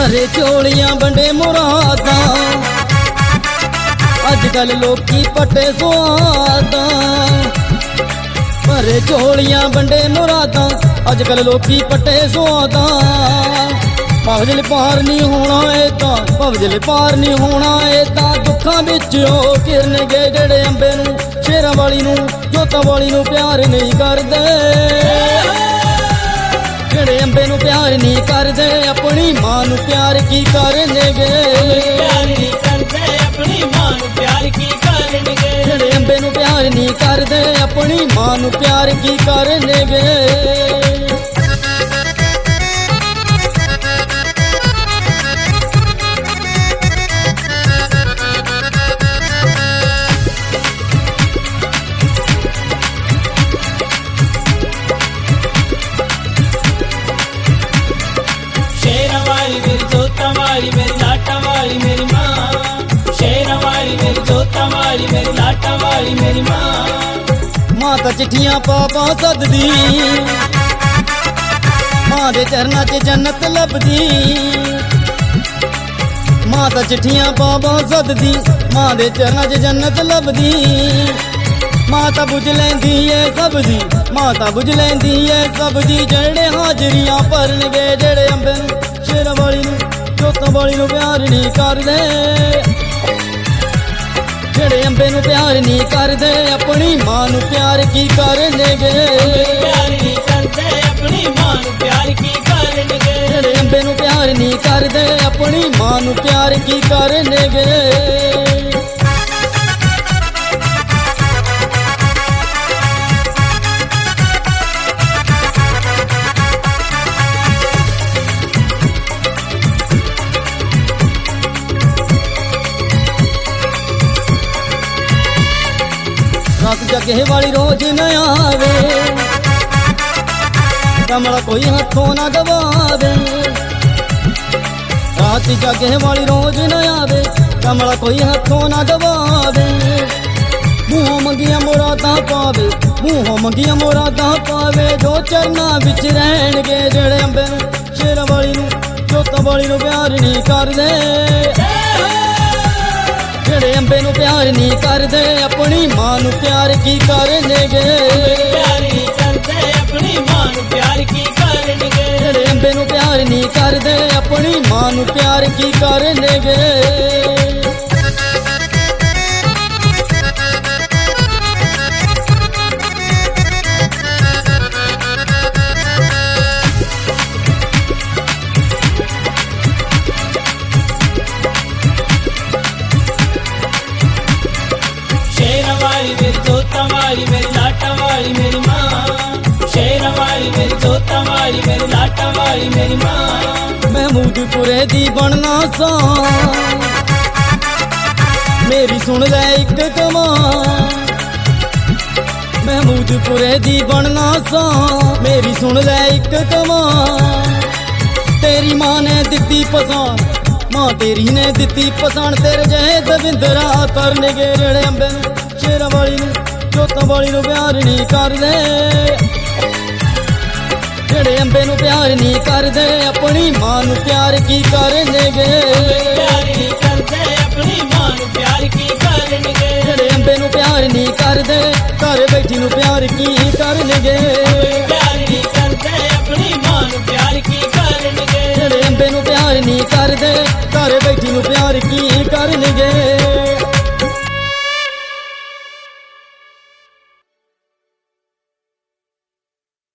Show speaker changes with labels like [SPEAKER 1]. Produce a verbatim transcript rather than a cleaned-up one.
[SPEAKER 1] भरे झोलियां बंडे मुरादां अजकल लोकी पटे सुआदां। भरे झोलियां बंडे मुरादां अजकल लोकी पटे सुआदां। भवजल पार नहीं होना एदां, भवजल पार नहीं होना एदां। दुखां विच ओ किरनगे जेड़े अंबे नूं शेरां वाली नूं जोतां वाली नूं प्यार नहीं करदे। जेड़े अंबे नूं प्यार नहीं करदे अपनी मां नूं प्यार की करनगे।
[SPEAKER 2] प्यार नहीं करदे अपनी मां नूं प्यार की करनगे।
[SPEAKER 1] जेड़े अंबे नूं प्यार नहीं करदे अपनी मां नूं प्यार की करनगे।
[SPEAKER 2] मेरी लाटा वाली मेरी माँ, शेरा वाली मेरी जोता वाली मेरी लाटा वाली मेरी माँ।
[SPEAKER 1] माँ तो चिट्ठियां पापा सददी, माँ दे चरना च जन्नत लभदी। माँ तो चिट्ठियां पापा सददी, माँ दे चरना च जन्नत लभदी। माता बुझ लैंदी है सबदी, माता बुझ लैंदी है सबदी। जेड़े हाजरियां भरनगे जेड़े अंबे नूं शेरा वाली नूं जोतां वाली नूं प्यार नहीं करदे। जेड़े अंबे नूं प्यार नहीं करदे अपनी मां नूं प्यार की करनगे।
[SPEAKER 2] प्यार नहीं करदे अपनी मां नूं प्यार की करनगे।
[SPEAKER 1] जेड़े अंबे नूं प्यार नहीं करदे अपनी मां नूं प्यार की करनगे। रात जगे वाली रोज न आवे, कमला कोई हाथों ना गवावे। रात जगे वाली रोज न आवे, कमला कोई हाथों ना गवावे। मुँहों मंगियां मुरादां पावे, मुँहों मंगियां मुरादां पावे। जो चरना विच रहणगे जेड़े अंबे नूं शेरां वाली नूं जोतां वाली नूं प्यार नहीं करदे। जेड़े अंबे नूं प्यार नहीं करदे अपनी मां नूं प्यार की करनगे।
[SPEAKER 2] प्यार नहीं करदे अपनी मां नूं प्यार की करनगे।
[SPEAKER 1] जेड़े अंबे नूं प्यार नहीं करदे अपनी मां नूं प्यार की करनगे।
[SPEAKER 2] मेरी जोता वाली मेरी लाटा वाली मेरी माँ, शेरा वाली मेरी जोता वाली मेरी लाटा वाली मेरी माँ।
[SPEAKER 1] महमूदपुरे दी बनना सा मेरी सुन ले एक कमान। महमूदपुरे दी बनना सा मेरी सुन ले एक कमान। तेरी माँ ने दिती पसान, माँ तेरी ने दिती पसान। तेरे जहे दविंदरा करनगे जेड़े अंबे नूं शेरां वाली नूं जोतां वाली नूं प्यार नहीं करदे। जेड़े अंबे नूं प्यार नहीं करदे अपनी मां नूं प्यार की करनगे।
[SPEAKER 2] प्यार नहीं करदे अपनी मां नूं प्यार की करनगे।
[SPEAKER 1] जेड़े अंबे नूं प्यार नहीं करदे घर बैठी नूं प्यार की